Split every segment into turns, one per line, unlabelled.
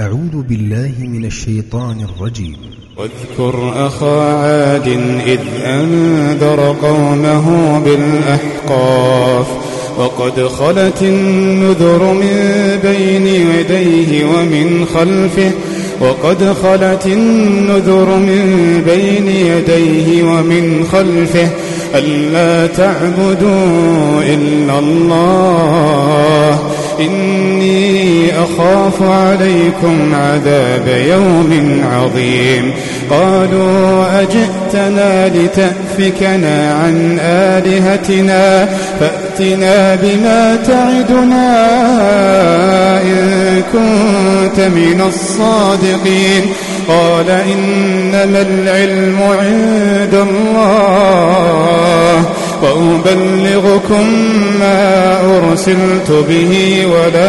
أعوذ بالله من الشيطان الرجيم.
واذكر أخا عاد إذ أنذر قومه بالأحقاف وقد خلت النذر من بين يديه ومن خلفه ألا تعبدوا إلا الله إني أخاف عليكم عذاب يوم عظيم. قالوا أجئتنا لتأفكنا عن آلهتنا فأتنا بما تعدنا إن كنت من الصادقين. قال إنما العلم عند الله وأبلغكم ما أرسلت به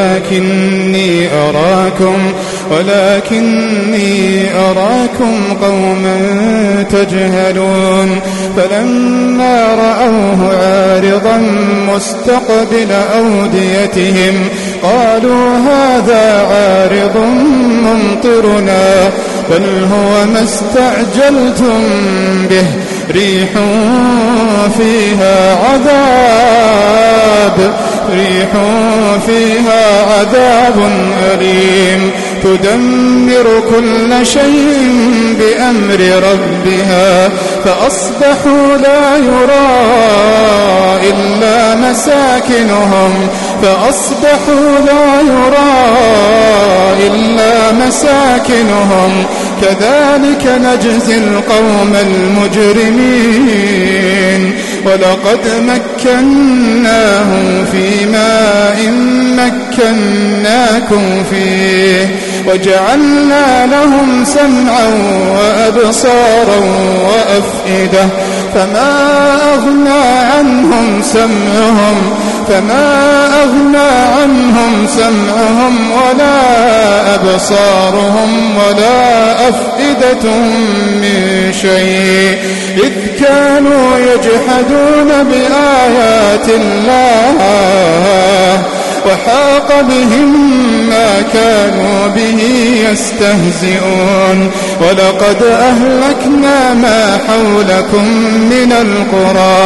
ولكني أراكم قوما تجهلون. فلما رأوه عارضا مستقبل أوديتهم قالوا هذا عارض ممطرنا بل هو ما استعجلتم به ريح فيها عذاب أليم تدمر كل شيء بأمر ربها فأصبحوا لا يرى إلا مساكنهم كذلك نجزي القوم المجرمين. ولقد مكناهم في ماء مكناكم فيه وجعلنا لهم سمعا وأبصارا وأفئدة فما أغنى عنهم سمعهم ولا أبصارهم ولا أفئدتهم من شيء إذ كانوا يجحدون بآيات الله وحاق بهم ما كانوا به يستهزئون. ولقد أهلكنا ما حولكم من القرى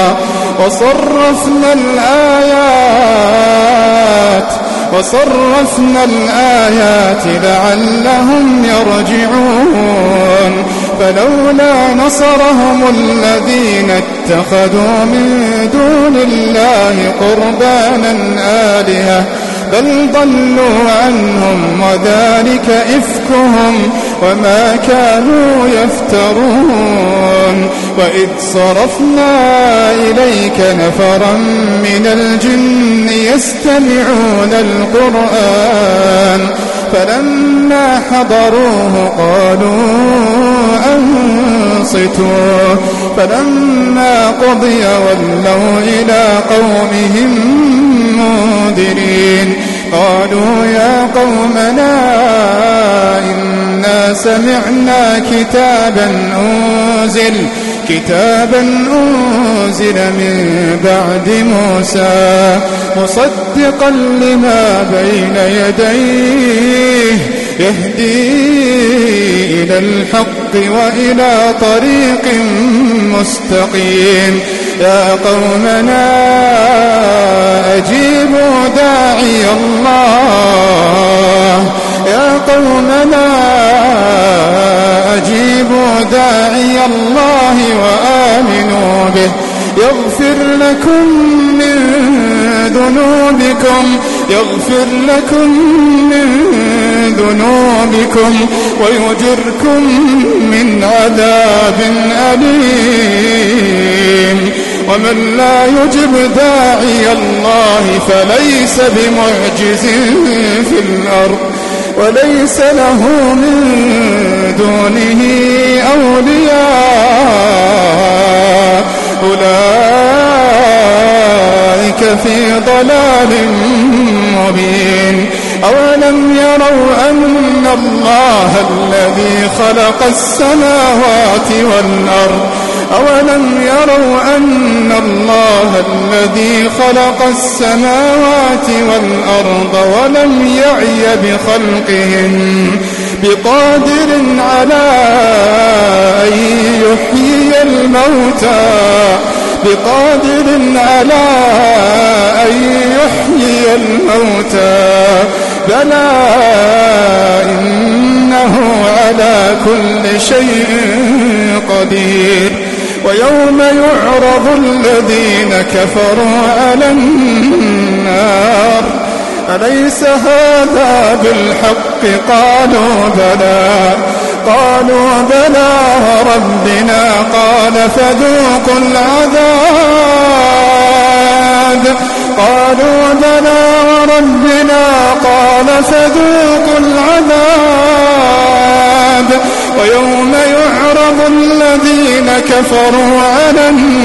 وصرفنا الآيات لعلهم يرجعون. فلولا نصرهم الذين اتخذوا من دون الله قربانا آلهة بل ضلوا عنهم وذلك إفكهم وما كانوا يفترون. وإذ صرفنا إليك نفرا من الجن يستمعون القرآن فلما حضروه قالوا أنصتوا فلما قضي ولوا إلى قومهم منذرين. قالوا يا قومنا إنا سمعنا كتابا أنزل من بعد موسى مصدقا لما بين يديه يهدي إلى الحق وإلى طريق مستقيم. يا قومنا أجيبوا داعي الله وآمنوا به يغفر لكم من ذنوبكم ويجركم من عذاب أليم. ومن لا يجب داعي الله فليس بمعجز في الأرض وليس له من دونه أولياء أولئك في ضلال مبين. أولم يروا أن الله الذي خلق السماوات والأرض أولم يروا أن الله الذي خلق السماوات والأرض ولم يعي بخلقهن بقادر على أن يحيي الموتى بلى إنه على كل شيء قدير ويوم يعرض الذين كفروا على النار أليس هذا بالحق قالوا بلى ربنا قال فذوقوا العذاب ويوم يعرض الذين كفروا على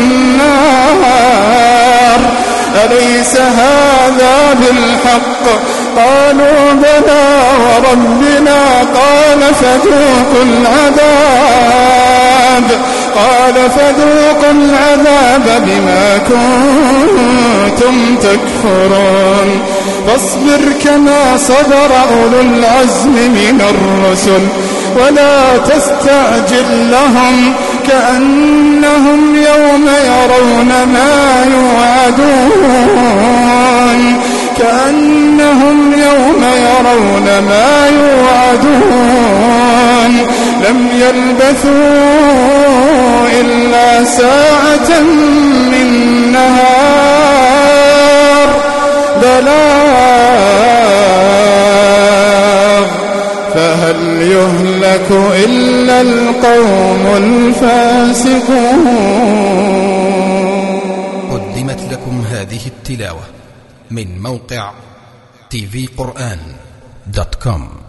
النار أليس هذا بالحق قالوا بلى وربنا قال فذوقوا العذاب بما كنتم تكفرون فاصبر كما صبر أولو العزم من الرسل ولا تستعجل لهم كأنهم يوم يرون ما يوعدون لم يلبثوا إلا ساعة من نهار بلاغ فهل يهلك إلا القوم الفاسقون.
قدمت لكم هذه التلاوة من موقع tvquran.com.